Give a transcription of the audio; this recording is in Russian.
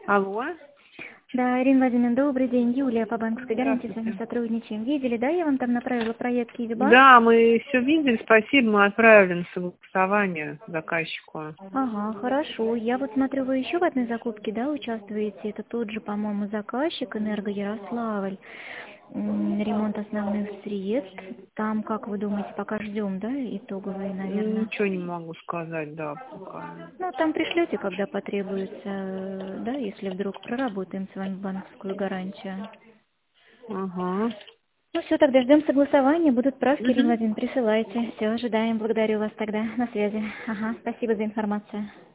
Алло, Да, Ирина Владимировна, добрый день. Юлия по банковской гарантии с вами здравствуйте. сотрудничаем. Видели, да, я вам там направила проект Киви-банк? Да, мы все видели, спасибо, мы отправили на согласование заказчику. Ага, хорошо. Я вот смотрю, вы еще в одной закупке, да, участвуете? Это тот же, по-моему, заказчик «Энерго Ярославль». Ремонт основных средств. Там, как вы думаете, пока ждем, да, итоговые, наверное? Ничего не могу сказать, да, пока. Ну, там пришлете, когда потребуется, да, если вдруг проработаем с вами банковскую гарантию. Ага. Ну все, тогда ждем согласования, будут правки, Ирина Мгм. Владимировна, присылайте. Все, ожидаем, благодарю вас тогда, на связи. Ага, спасибо за информацию.